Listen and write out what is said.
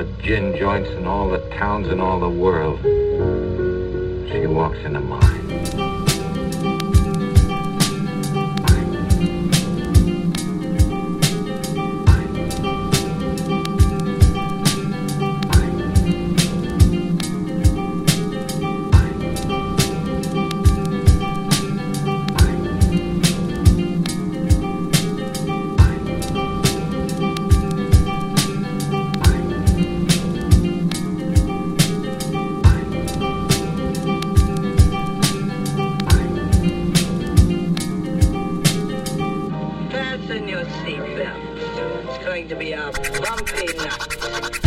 the gin joints in all the towns in all the world. She walks into mine. Fasten your seatbelt. It's going to be a bumpy night.